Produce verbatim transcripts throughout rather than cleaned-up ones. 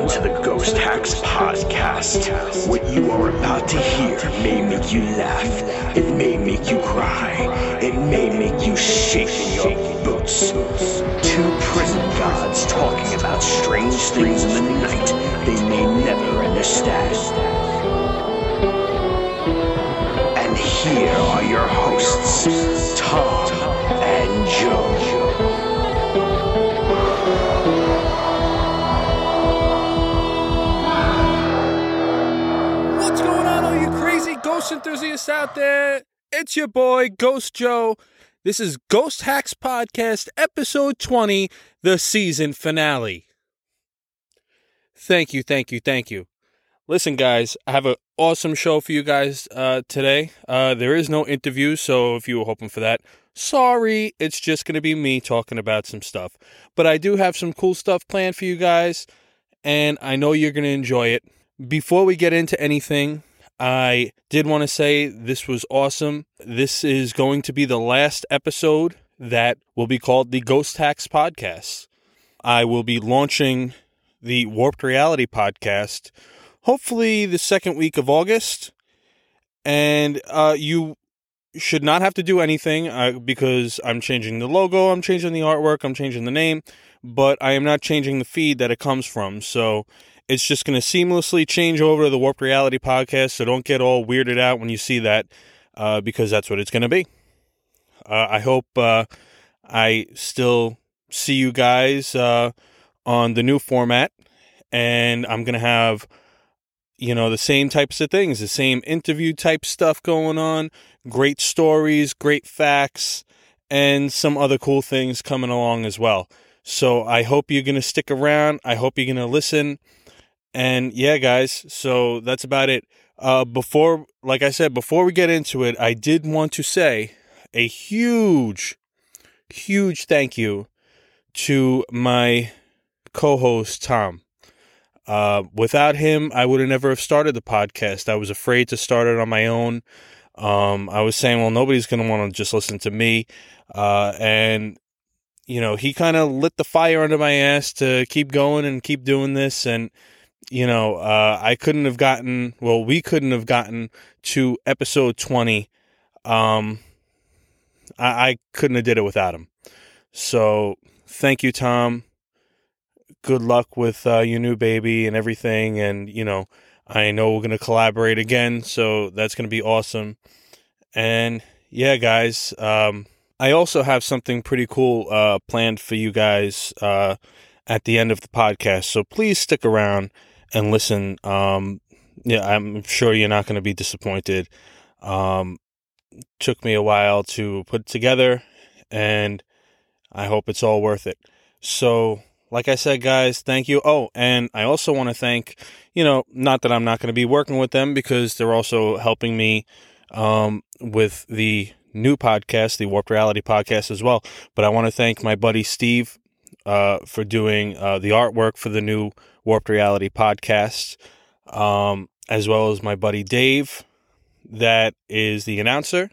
Welcome to the Ghost Hacks Podcast. What you are about to hear may make you laugh, it may make you cry, it may make you shake in your boots. Two prison gods talking about strange things in the night they may never understand. And here are your hosts, Tom and Joe. Ghost enthusiasts out there, it's your boy Ghost Joe. This is Ghost Hacks Podcast, episode twenty, the season finale. Thank you, thank you, thank you. Listen, guys, I have an awesome show for you guys uh, today. Uh, there is no interview, so if you were hoping for that, sorry, it's just going to be me talking about some stuff. But I do have some cool stuff planned for you guys, and I know you're going to enjoy it. Before we get into anything, I did want to say this was awesome. This is going to be the last episode that will be called the Ghost Hacks Podcast. I will be launching the Warped Reality Podcast, hopefully the second week of August. And uh, you should not have to do anything uh, because I'm changing the logo, I'm changing the artwork, I'm changing the name, but I am not changing the feed that it comes from. So it's just going to seamlessly change over to the Warped Reality Podcast, so don't get all weirded out when you see that, uh, because that's what it's going to be. Uh, I hope uh, I still see you guys uh, on the new format, and I'm going to have, you know, the same types of things, the same interview type stuff going on, great stories, great facts, and some other cool things coming along as well. So I hope you're going to stick around. I hope you're going to listen. And yeah, guys, so that's about it. Uh, before, like I said, before we get into it, I did want to say a huge, huge thank you to my co-host, Tom. Uh, without him, I would have never have started the podcast. I was afraid to start it on my own. Um, I was saying, well, nobody's going to want to just listen to me. Uh, and, you know, he kind of lit the fire under my ass to keep going and keep doing this. And You know, uh, I couldn't have gotten, well, we couldn't have gotten to episode twenty. Um, I, I couldn't have did it without him. So thank you, Tom. Good luck with uh, your new baby and everything. And, you know, I know we're going to collaborate again. So that's going to be awesome. And yeah, guys, um, I also have something pretty cool uh, planned for you guys uh, at the end of the podcast. So please stick around and listen. Um, yeah, I'm sure you're not going to be disappointed. Um, took me a while to put it together, and I hope it's all worth it. So, like I said, guys, thank you. Oh, and I also want to thank, you know, not that I'm not going to be working with them because they're also helping me um, with the new podcast, the Warped Reality Podcast as well. But I want to thank my buddy Steve uh, for doing uh, the artwork for the new Warped Reality Podcast, um, as well as my buddy Dave, that is the announcer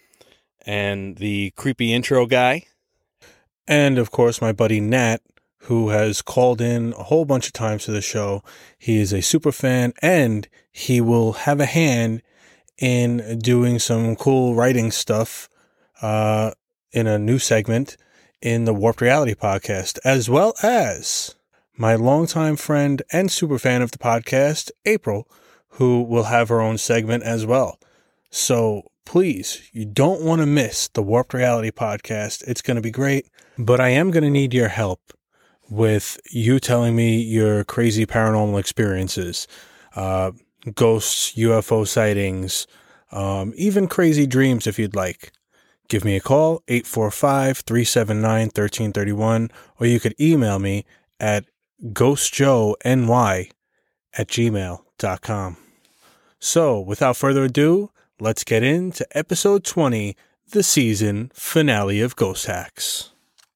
and the creepy intro guy. And, of course, my buddy Nat, who has called in a whole bunch of times to the show. He is a super fan, and he will have a hand in doing some cool writing stuff uh, in a new segment in the Warped Reality Podcast, as well as my longtime friend and super fan of the podcast, April, who will have her own segment as well. So please, you don't want to miss the Warped Reality Podcast. It's going to be great, but I am going to need your help with you telling me your crazy paranormal experiences, uh, ghosts, U F O sightings, um, even crazy dreams if you'd like. Give me a call, eight four five, three seven nine, one three three one, or you could email me at ghostjoeny at gmail dot com. So, without further ado, let's get into episode twenty, the season finale of Ghost Hacks.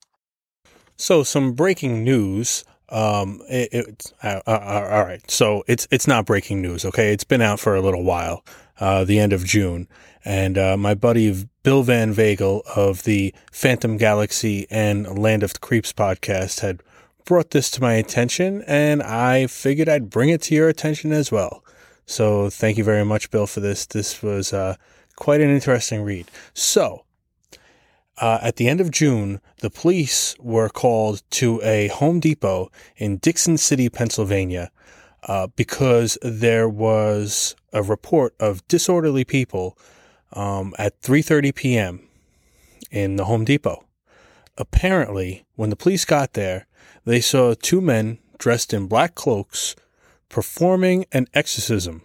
So, some breaking news. Um, it, it, uh, uh, all right. So it's it's not breaking news. Okay, it's been out for a little while. Uh, the end of June, and uh, my buddy Bill Van Vagel of the Phantom Galaxy and Land of the Creeps podcast had brought this to my attention, and I figured I'd bring it to your attention as well. So thank you very much, Bill, for this. This was uh, quite an interesting read. So, uh, at the end of June, the police were called to a Home Depot in Dixon City, Pennsylvania, uh, because there was a report of disorderly people um, at three thirty p.m. in the Home Depot. Apparently, when the police got there, they saw two men dressed in black cloaks performing an exorcism.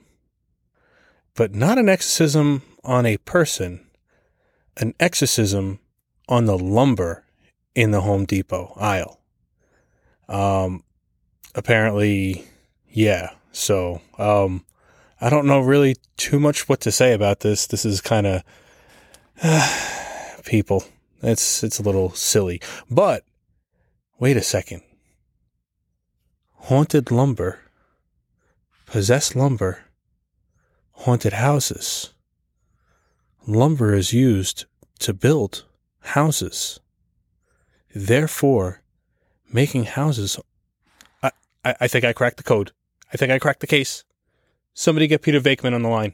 But not an exorcism on a person, an exorcism on the lumber in the Home Depot aisle. Um, apparently, yeah. So, um, I don't know really too much what to say about this. This is kind of, uh, people, it's, it's a little silly. But, wait a second. Haunted lumber, possessed lumber, haunted houses. Lumber is used to build houses. Therefore, making houses... I, I, I think I cracked the code. I think I cracked the case. Somebody get Peter Venkman on the line.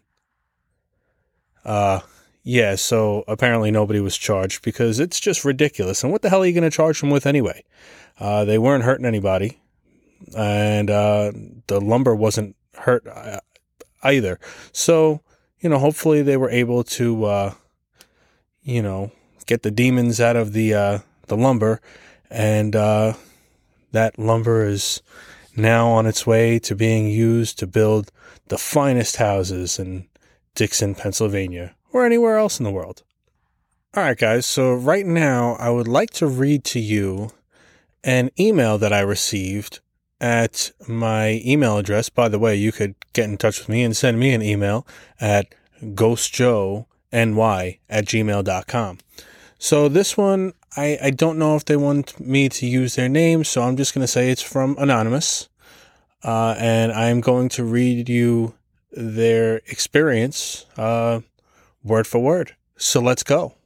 Uh, yeah, so apparently nobody was charged because it's just ridiculous. And what the hell are you going to charge them with anyway? Uh, they weren't hurting anybody. And uh, the lumber wasn't hurt uh, either. So, you know, hopefully they were able to, uh, you know, get the demons out of the uh, the lumber. And uh, that lumber is now on its way to being used to build the finest houses in Dixon, Pennsylvania, or anywhere else in the world. All right, guys. So right now, I would like to read to you an email that I received at my email address. By the way, you could get in touch with me and send me an email at ghostjoeny at gmail dot com. So this one, I, I don't know if they want me to use their name, so I'm just going to say it's from Anonymous. Uh, and I'm going to read you their experience uh, word for word. So let's go.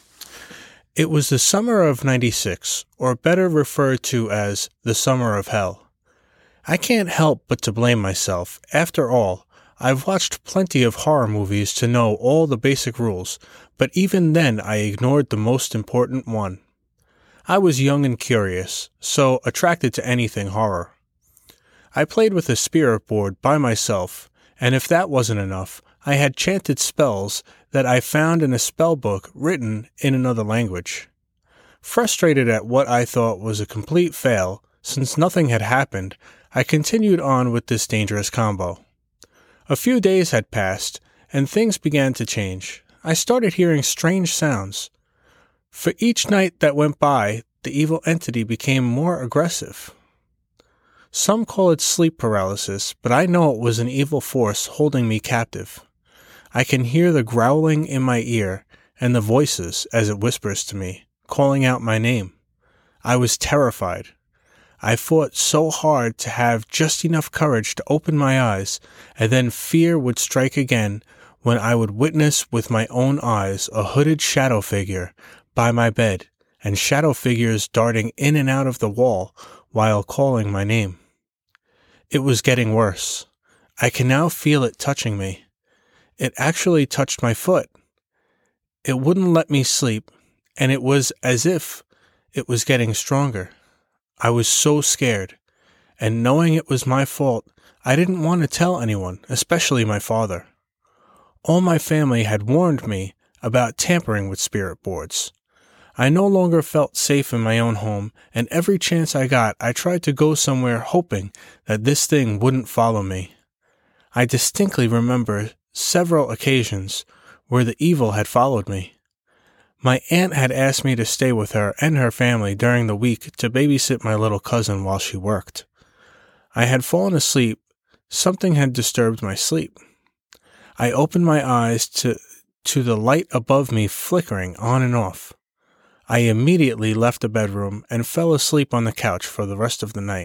It was the summer of ninety-six, or better referred to as the summer of hell. I can't help but to blame myself. After all, I've watched plenty of horror movies to know all the basic rules, but even then I ignored the most important one. I was young and curious, so attracted to anything horror. I played with a spirit board by myself, and if that wasn't enough, I had chanted spells that I found in a spell book written in another language. Frustrated at what I thought was a complete fail, since nothing had happened, I continued on with this dangerous combo. A few days had passed, and things began to change. I started hearing strange sounds. For each night that went by, the evil entity became more aggressive. Some call it sleep paralysis, but I know it was an evil force holding me captive. I can hear the growling in my ear and the voices as it whispers to me, calling out my name. I was terrified. I fought so hard to have just enough courage to open my eyes, and then fear would strike again when I would witness with my own eyes a hooded shadow figure by my bed, and shadow figures darting in and out of the wall while calling my name. It was getting worse. I can now feel it touching me. It actually touched my foot. It wouldn't let me sleep, and it was as if it was getting stronger. I was so scared, and knowing it was my fault, I didn't want to tell anyone, especially my father. All my family had warned me about tampering with spirit boards. I no longer felt safe in my own home, and every chance I got, I tried to go somewhere hoping that this thing wouldn't follow me. I distinctly remember several occasions where the evil had followed me. My aunt had asked me to stay with her and her family during the week to babysit my little cousin while she worked. I had fallen asleep. Something had disturbed my sleep. I opened my eyes to, to the light above me flickering on and off. I immediately left the bedroom and fell asleep on the couch for the rest of the night.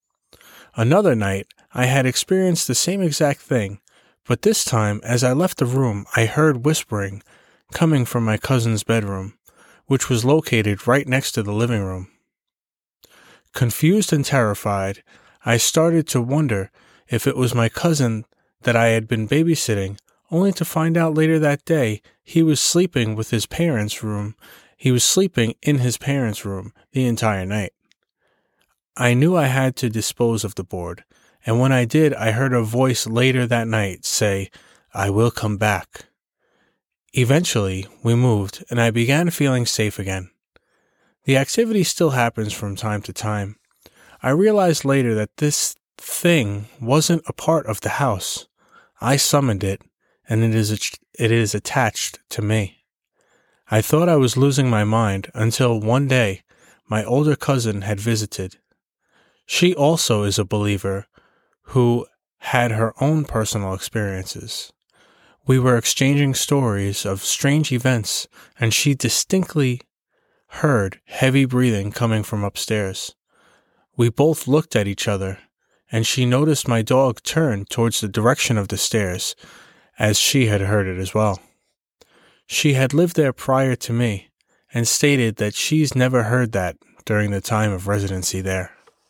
Another night, I had experienced the same exact thing, but this time, as I left the room, I heard whispering coming from my cousin's bedroom, which was located right next to the living room. Confused and terrified, I started to wonder if it was my cousin that I had been babysitting, only to find out later that day he was sleeping with his parents' room. He was sleeping in his parents' room the entire night. I knew I had to dispose of the board, and when I did, I heard a voice later that night say, "I will come back." Eventually, we moved, and I began feeling safe again. The activity still happens from time to time. I realized later that this thing wasn't a part of the house. I summoned it, and it is it is attached to me. I thought I was losing my mind until one day my older cousin had visited. She also is a believer who had her own personal experiences. We were exchanging stories of strange events, and she distinctly heard heavy breathing coming from upstairs. We both looked at each other, and she noticed my dog turn towards the direction of the stairs, as she had heard it as well. She had lived there prior to me, and stated that she's never heard that during the time of residency there.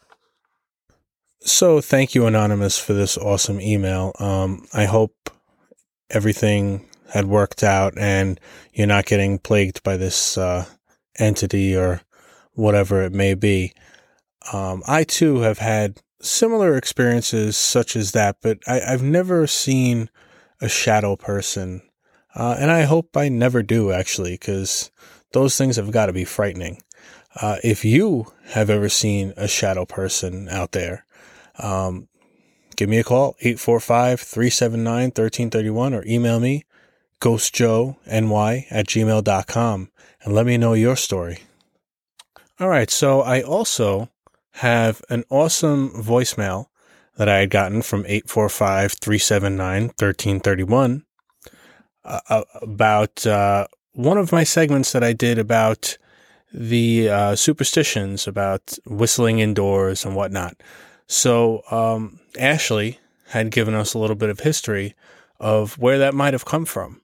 So thank you, Anonymous, for this awesome email. Um, I hope everything had worked out and you're not getting plagued by this uh, entity or whatever it may be. Um, I, too, have had similar experiences such as that, but I, I've never seen a shadow person. Uh, and I hope I never do, actually, because those things have got to be frightening. Uh, if you have ever seen a shadow person out there, um, give me a call, eight four five, three seven nine, one three three one, or email me, ghostjoeny at gmail dot com, and let me know your story. All right, so I also have an awesome voicemail that I had gotten from eight four five, three seven nine, one three three one uh, about uh, one of my segments that I did about the uh, superstitions about whistling indoors and whatnot. So um, Ashley had given us a little bit of history of where that might have come from.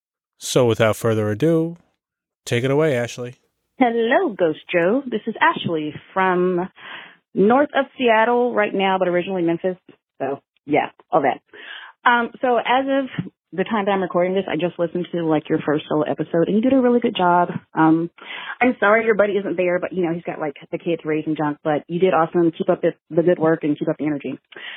So without further ado, take it away, Ashley. Hello, Ghost Joe. This is Ashley from north of Seattle right now, but originally Memphis. So, yeah, all that. Um, so as of the time that I'm recording this, I just listened to, like, your first solo episode, and you did a really good job. Um, I'm sorry your buddy isn't there, but, you know, he's got, like, the kids raising junk, but you did awesome. Keep up the, the good work and keep up the energy.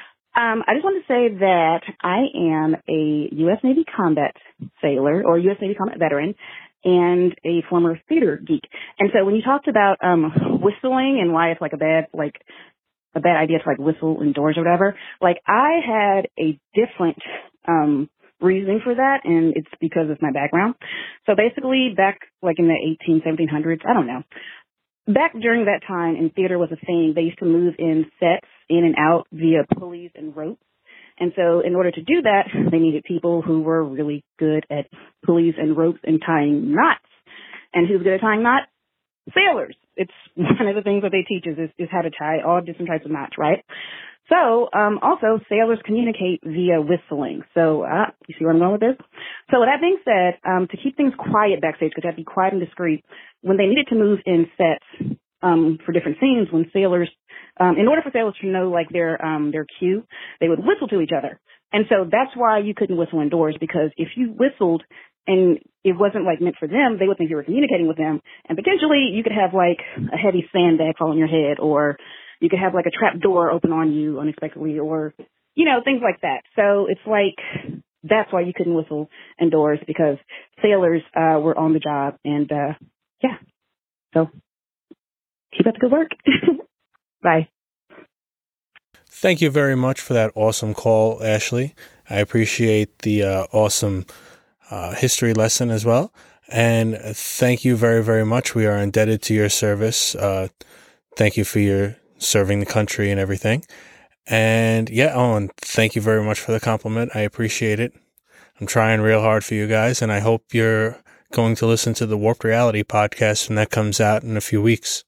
Um, I just want to say that I am a U S Navy combat sailor, or U S Navy combat veteran, and a former theater geek. And so when you talked about um, whistling and why it's, like, a bad, like, a bad idea to, like, whistle indoors or whatever, like, I had a different um reasoning for that, and it's because of my background. So basically, back like in the eighteen, seventeen hundreds, I don't know. Back during that time, and theater was a thing, they used to move in sets in and out via pulleys and ropes. And so in order to do that, they needed people who were really good at pulleys and ropes and tying knots. And who's good at tying knots? Sailors. It's one of the things that they teach us is, is how to tie all different types of knots, right? So, um, also, sailors communicate via whistling. So, uh, you see where I'm going with this? So, with that being said, um, to keep things quiet backstage, because that'd be quiet and discreet, when they needed to move in sets, um, for different scenes, when sailors, um, in order for sailors to know, like, their, um, their cue, they would whistle to each other. And so that's why you couldn't whistle indoors, because if you whistled and it wasn't, like, meant for them, they would think you were communicating with them. And potentially you could have, like, a heavy sandbag fall on your head, or you could have, like, a trap door open on you unexpectedly, or, you know, things like that. So it's like, that's why you couldn't whistle indoors, because sailors uh, were on the job. And, uh, yeah. So keep up the good work. Bye. Thank you very much for that awesome call, Ashley. I appreciate the uh, awesome uh, history lesson as well. And thank you very, very much. We are indebted to your service. Uh, thank you for your serving the country and everything. And yeah, oh, and thank you very much for the compliment. I appreciate it. I'm trying real hard for you guys, and I hope you're going to listen to the Warped Reality podcast when that comes out in a few weeks.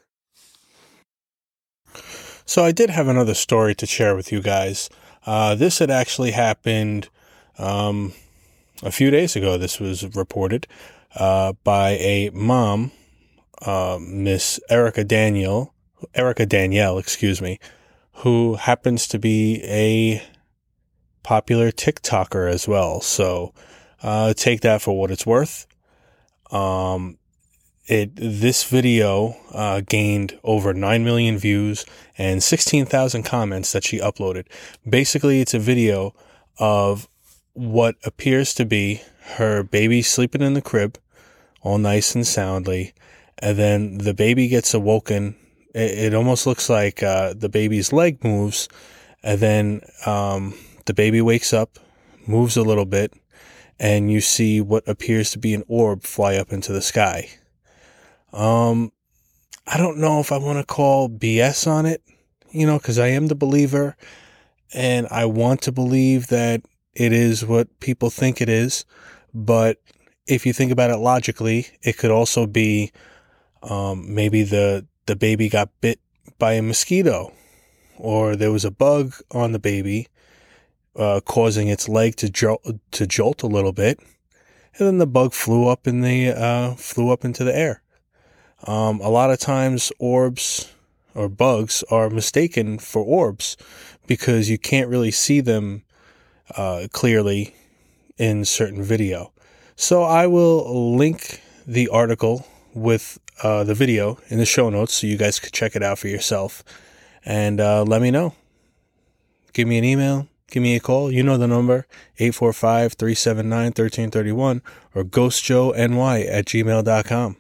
So I did have another story to share with you guys. Uh, this had actually happened um, a few days ago. This was reported uh, by a mom, uh, Miss Erica Daniel, Erica Danielle, excuse me, who happens to be a popular TikToker as well. So uh, take that for what it's worth. Um, it this video uh, gained over nine million views and sixteen thousand comments that she uploaded. Basically, it's a video of what appears to be her baby sleeping in the crib, all nice and soundly, and then the baby gets awoken. It, it almost looks like uh, the baby's leg moves, and then um, the baby wakes up, moves a little bit, and you see what appears to be an orb fly up into the sky. Um, I don't know if I want to call B S on it, you know, because I am the believer, and I want to believe that it is what people think it is. But if you think about it logically, it could also be um, maybe the the baby got bit by a mosquito, or there was a bug on the baby, uh, causing its leg to jolt to jolt a little bit, and then the bug flew up in the uh, flew up into the air. Um, a lot of times orbs or bugs are mistaken for orbs because you can't really see them uh, clearly in certain video. So I will link the article with uh, the video in the show notes so you guys could check it out for yourself and uh, let me know. Give me an email. Give me a call. You know the number, eight four five, three seven nine, one three three one or ghostjoeny at gmail dot com.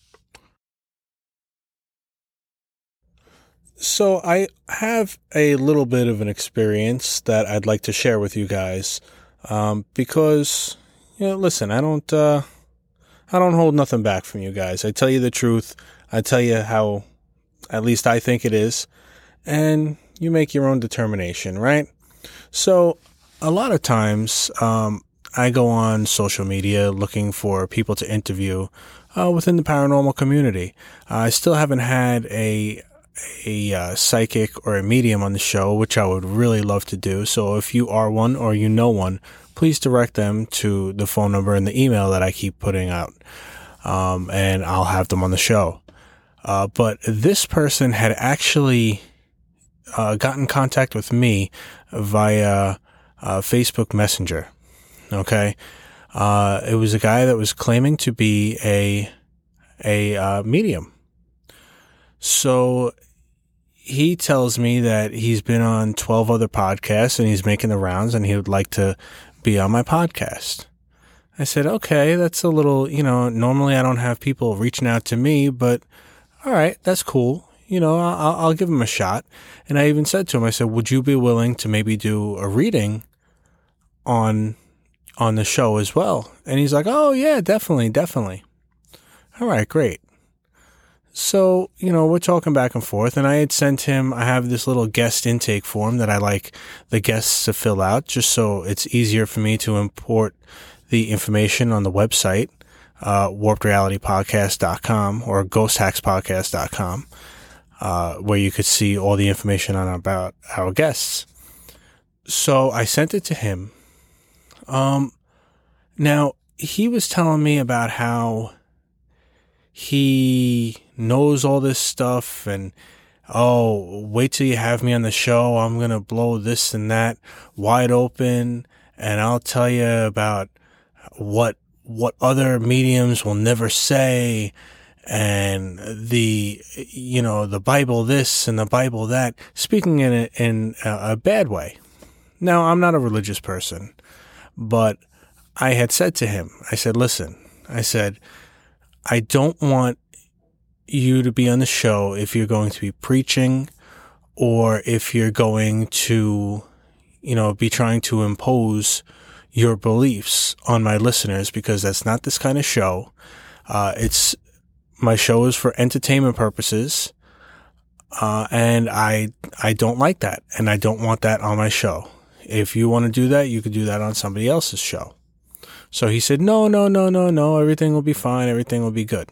So I have a little bit of an experience that I'd like to share with you guys, um, because, you know, listen, I don't, uh, I don't hold nothing back from you guys. I tell you the truth. I tell you how, at least I think it is, and you make your own determination, right? So a lot of times, um, I go on social media looking for people to interview, uh, within the paranormal community. Uh, I still haven't had a a uh, psychic or a medium on the show, which I would really love to do. So if you are one or you know one, please direct them to the phone number and the email that I keep putting out, um, and I'll have them on the show. Uh, but this person had actually uh, got in contact with me via uh, Facebook Messenger. Okay, uh, it was a guy that was claiming to be a a uh, medium. So he tells me that he's been on twelve other podcasts and he's making the rounds and he would like to be on my podcast. I said, okay, that's a little, you know, normally I don't have people reaching out to me, but all right, that's cool. You know, I'll, I'll give him a shot. And I even said to him, I said, would you be willing to maybe do a reading on, on the show as well? And he's like, oh yeah, definitely, definitely. All right, great. So, you know, we're talking back and forth, and I had sent him, I have this little guest intake form that I like the guests to fill out just so it's easier for me to import the information on the website, uh, warped reality podcast dot com or ghost hacks podcast dot com, uh, where you could see all the information on about our guests. So I sent it to him. Um, now, he was telling me about how he knows all this stuff and, oh, wait till you have me on the show. I'm going to blow this and that wide open. And I'll tell you about what, what other mediums will never say. And the, you know, the Bible this and the Bible that, speaking in a, in a, a bad way. Now, I'm not a religious person, but I had said to him, I said, listen, I said, I don't want you to be on the show if you're going to be preaching or if you're going to, you know, be trying to impose your beliefs on my listeners, because that's not this kind of show. Uh, it's, my show is for entertainment purposes. Uh, and I, I don't like that. And I don't want that on my show. If you want to do that, you could do that on somebody else's show. So he said, no, no, no, no, no, everything will be fine. Everything will be good.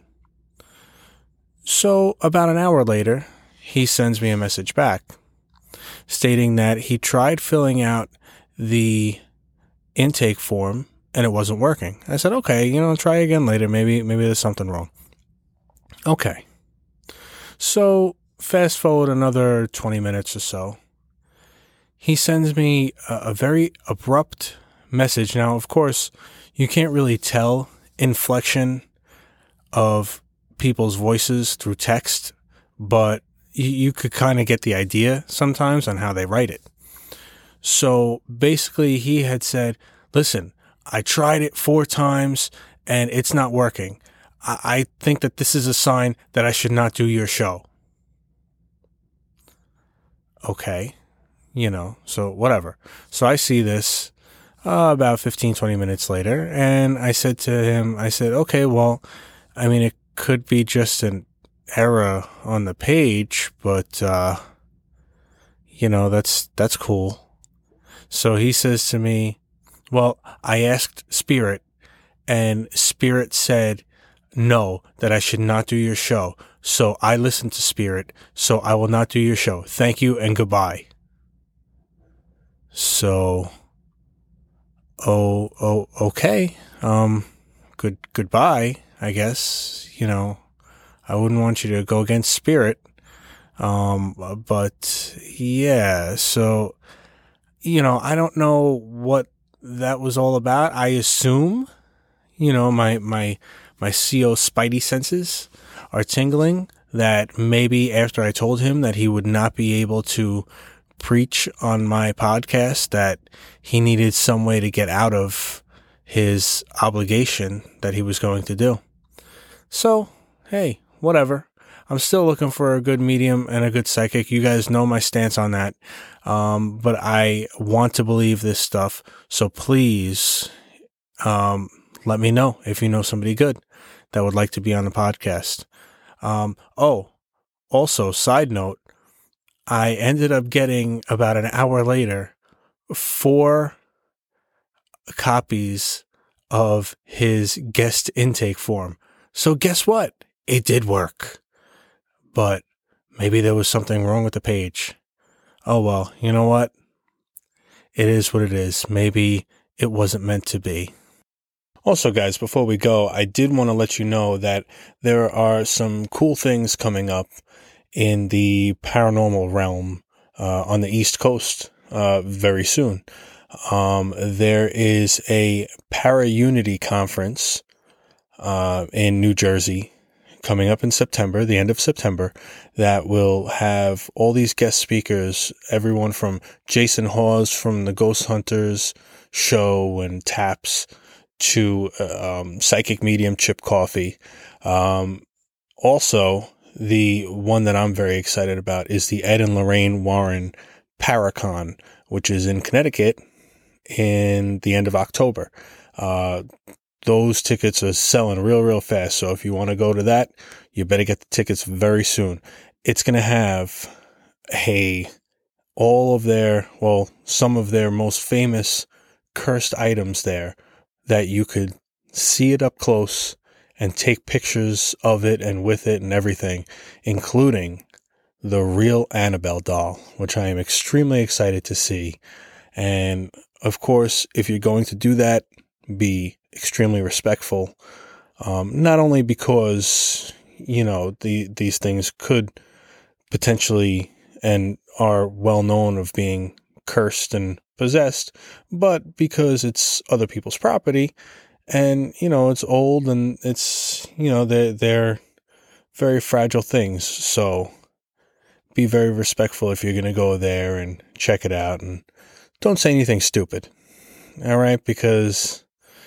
So about an hour later, he sends me a message back stating that he tried filling out the intake form and it wasn't working. I said, okay, you know, try again later. Maybe, maybe there's something wrong. Okay. So fast forward another twenty minutes or so. He sends me a, a very abrupt message. Now, of course, you can't really tell inflection of people's voices through text, but you, you could kind of get the idea sometimes on how they write it. So basically, he had said, listen, I tried it four times and it's not working. I, I think that this is a sign that I should not do your show. Okay. You know, so whatever. So I see this uh, about fifteen, twenty minutes later, and I said to him, I said, okay, well, I mean, it could be just an error on the page, but, uh, you know, that's, that's cool. So he says to me, well, I asked Spirit, and Spirit said no, that I should not do your show. So I listened to Spirit, so I will not do your show. Thank you and goodbye. So, oh, oh, okay. Um, good, goodbye, I guess. You know, I wouldn't want you to go against Spirit. Um, but yeah, so, you know, I don't know what that was all about. I assume, you know, my, my, my C O spidey senses are tingling that maybe after I told him that he would not be able to preach on my podcast, that he needed some way to get out of his obligation that he was going to do. So, hey, whatever. I'm still looking for a good medium and a good psychic. You guys know my stance on that. Um, but I want to believe this stuff. So please, um, let me know if you know somebody good that would like to be on the podcast. Um, oh, also, side note, I ended up getting about an hour later four copies of his guest intake form. So guess what? It did work. But maybe there was something wrong with the page. Oh, well, you know what? It is what it is. Maybe it wasn't meant to be. Also, guys, before we go, I did want to let you know that there are some cool things coming up in the paranormal realm uh, on the East Coast uh, very soon. Um, there is a Para-Unity conference uh, in New Jersey coming up in September, the end of September, that will have all these guest speakers, everyone from Jason Hawes from the Ghost Hunters show and Taps to um, psychic medium Chip Coffey. Um, also, the one that I'm very excited about is the Ed and Lorraine Warren Paracon, which is in Connecticut in the end of October. Uh, those tickets are selling real, real fast. So if you want to go to that, you better get the tickets very soon. It's going to have a, all of their, well, some of their most famous cursed items there that you could see it up close and take pictures of it and with it and everything, including the real Annabelle doll, which I am extremely excited to see. And of course, if you're going to do that, be extremely respectful. Um, not only because, you know, the, these things could potentially and are well known of being cursed and possessed, but because it's other people's property. And, you know, it's old and it's, you know, they're, they're very fragile things. So be very respectful if you're going to go there and check it out, and don't say anything stupid. All right. Because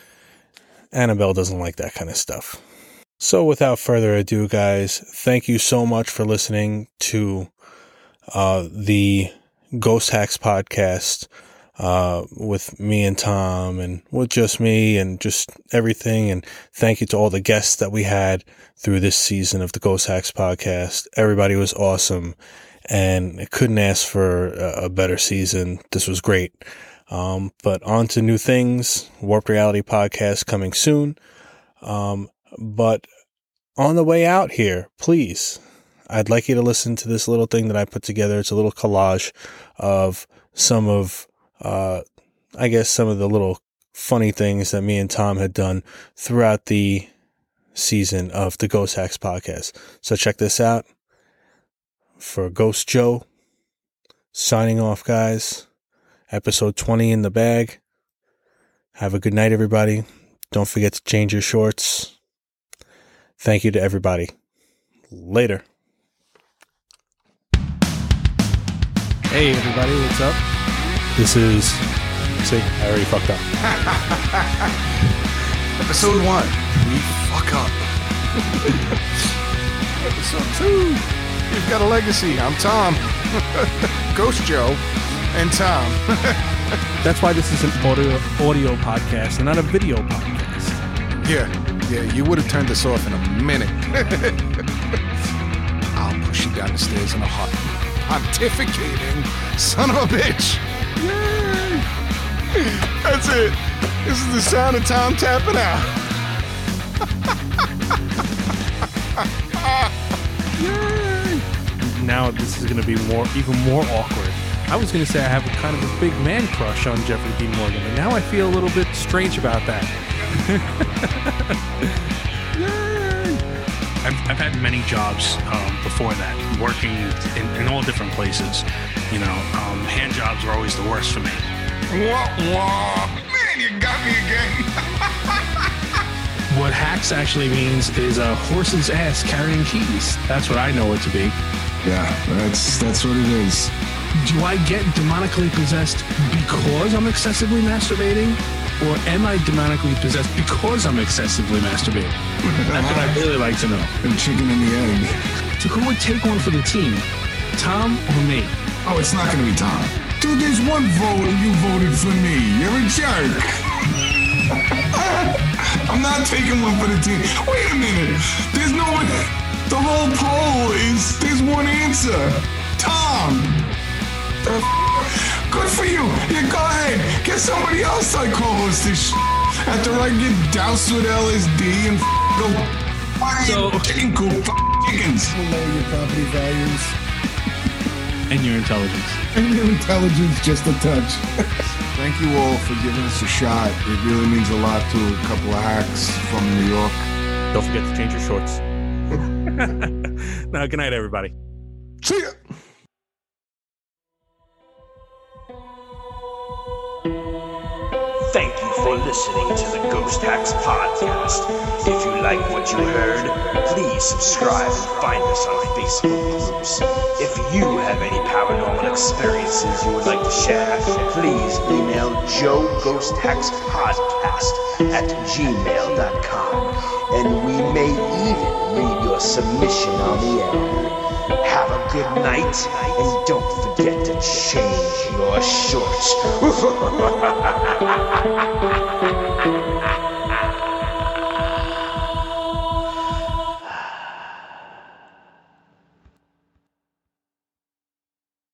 Annabelle doesn't like that kind of stuff. So without further ado, guys, thank you so much for listening to uh, the Ghost Hacks podcast. Uh, with me and Tom and with just me and just everything. And thank you to all the guests that we had through this season of the Ghost Hacks podcast. Everybody was awesome and I couldn't ask for a, a better season. This was great. Um, but on to new things. Warped Reality podcast coming soon. Um, but on the way out here, please, I'd like you to listen to this little thing that I put together. It's a little collage of some of Uh, I guess some of the little funny things that me and Tom had done throughout the season of the Ghost Hacks podcast. So check this out. for Ghost Joe. Signing off, guys. Episode twenty in the bag. Have a good night, everybody. Don't forget to change your shorts. Thank you to everybody. Later. Hey, everybody, what's up? This is... See, I already fucked up. Episode one. We fuck up. Episode two. We've got a legacy. I'm Tom. Ghost Joe and Tom. That's why this is an audio audio podcast and not a video podcast. Yeah, yeah, you would have turned this off in a minute. I'll push you down the stairs in a hot pontificating son of a bitch. Yay! That's it. This is the sound of Tom tapping out. Yay! Now this is going to be more, even more awkward. I was going to say I have a kind of a big man crush on Jeffrey Dean Morgan, but now I feel a little bit strange about that. Yay! I've, I've had many jobs um, before that, working in, in all different places. You know, um, hand jobs are always the worst for me. Wah, wah. Man, you got me again. What hacks actually means is a horse's ass carrying keys. That's what I know it to be. Yeah, that's that's what it is. Do I get demonically possessed because I'm excessively masturbating? Or am I demonically possessed because I'm excessively masturbating? That's what I'd really like to know. The chicken and the egg. So who would take one for the team? Tom or me? Oh, it's not going to be Tom. Dude, there's one vote and you voted for me. You're a jerk. I'm not taking one for the team. Wait a minute. There's no one. The whole poll is there's one answer. Tom. The f- Good for you. Yeah, go ahead. Get somebody else to co-host this shit. After I get doused with L S D and f- go buy So- chicken coop f- chickens. Below your property values. And your intelligence. And your intelligence just a touch. Thank you all for giving us a shot. It really means a lot to a couple of hacks from New York. Don't forget to change your shorts. Now, good night, everybody. See ya. Thank you for listening to the Ghost Hacks Podcast. If you like what you heard, please subscribe and find us on Facebook groups. If you have any paranormal experiences you would like to share, please email Joe Ghost Hacks Podcast at gmail dot com, and we may even read your submission on the air. Have a good night, and don't forget to change your shorts.